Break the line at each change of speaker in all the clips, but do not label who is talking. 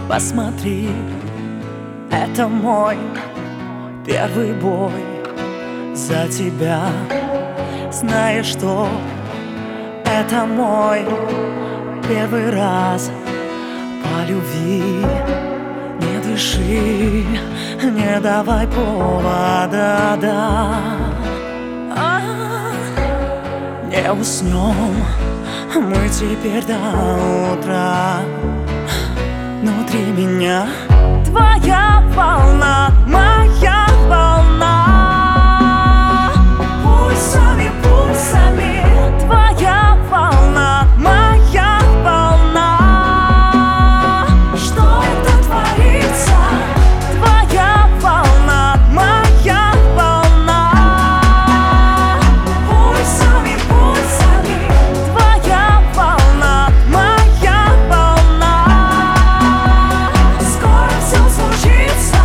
Посмотри, это мой первый бой за тебя. Знаешь, что это мой первый раз по любви. Не дыши, не давай повода, да. Не уснем мы теперь до утра. Внутри меня твоя волна, моя волна. Пульсами, пульсами, твоя волна, моя волна. Что это творится? Твоя волна, моя волна. Пульсами, пульсами, твоя волна, моя волна. Скоро все случится.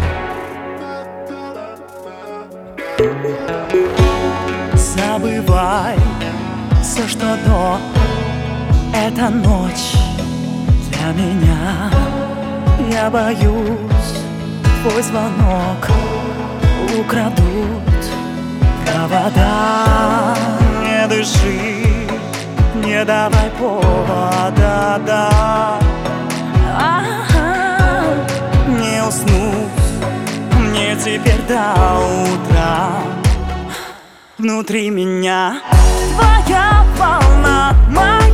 Забывай все, что до. Эта ночь для меня. Я боюсь, твой звонок украдут провода. Не дыши, не давай повода, да. Не уснуть мне теперь до утра. Внутри меня твоя волна, моя.